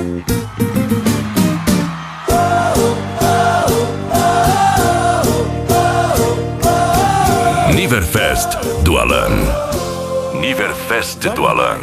Niverfest do Alan. Niverfest do Alan.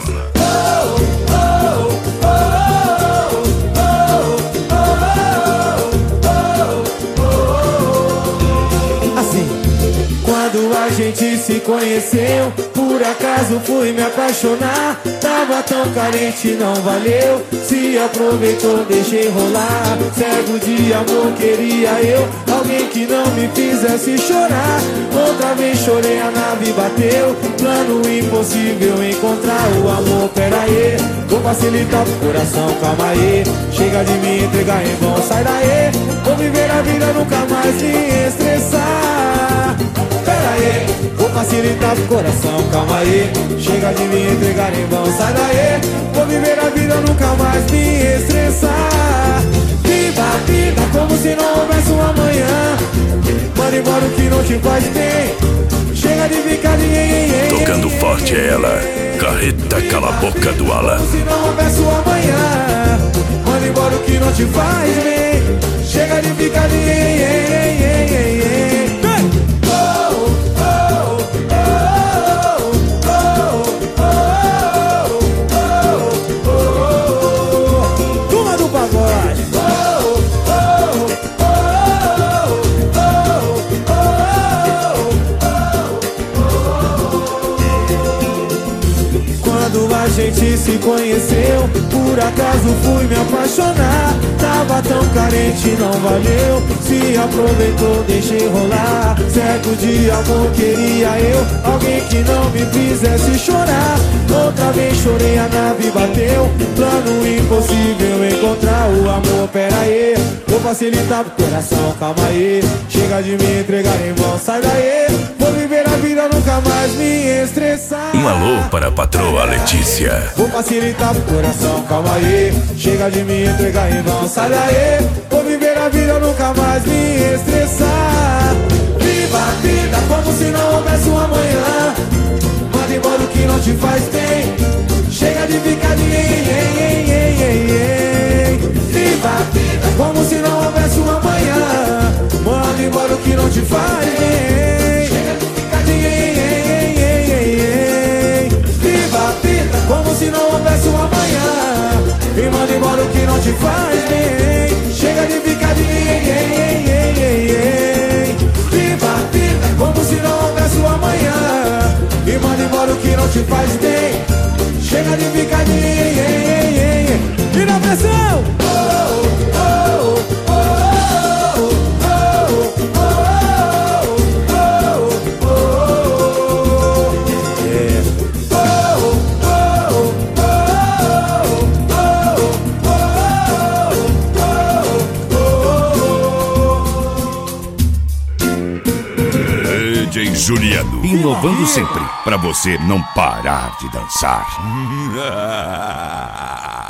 Quando a gente se conheceu, por acaso fui me apaixonar. Tava tão carente, não valeu. Se aproveitou, deixei rolar. Cego de amor queria eu, alguém que não me fizesse chorar. Outra vez chorei, a nave bateu. Plano impossível encontrar o amor. Pera aí, vou facilitar pro coração, calma aí. Chega de me entregar em vão, sai daí. Vou viver a vida, nunca mais me estressar. Pera aí, vou facilitar pro coração, calma aí. Chega de me entregar em vão, sai daí. Vou viver a vida, nunca mais me estressar. Viva a vida como se não houvesse um amanhã. Manda embora o que não te faz bem. Chega de ficar de Tocando forte é ela, Carreta Cala a Boca do Alan. Como se não houvesse um amanhã. Manda embora o que não te faz bem. Chega de ficar de a gente se conheceu, por acaso fui me apaixonar. Tava tão carente, não valeu. Se aproveitou, deixei rolar. Certo de amor queria eu, alguém que não me fizesse chorar. Outra vez chorei, a nave bateu. Plano impossível encontrar o amor. Pera aí, vou facilitar pro coração, calma aí. Chega de me entregar em vão, sai daí. Vou viver a vida, nunca mais me estressar. Um alô para a patroa Letícia. Vou facilitar pro coração, calma aí. Chega de me entregar em vão, sai daí. Vou viver a vida, nunca mais me estressar. Viva a vida como se não houvesse um amanhã. Manda embora o que não te faz bem. Chega de ficar de Viva a vida como se não houvesse um amanhã. Manda embora o que não te faz bem. Chega de ficar de Viva a vida como se não houvesse um amanhã. E manda embora o que não te faz bem. Chega de ficar de Viva a vida como se não houvesse um amanhã. E manda embora o que não te faz bem. Chega de ficar de E na pressão! DJ Juliano, inovando sempre, pra você não parar de dançar.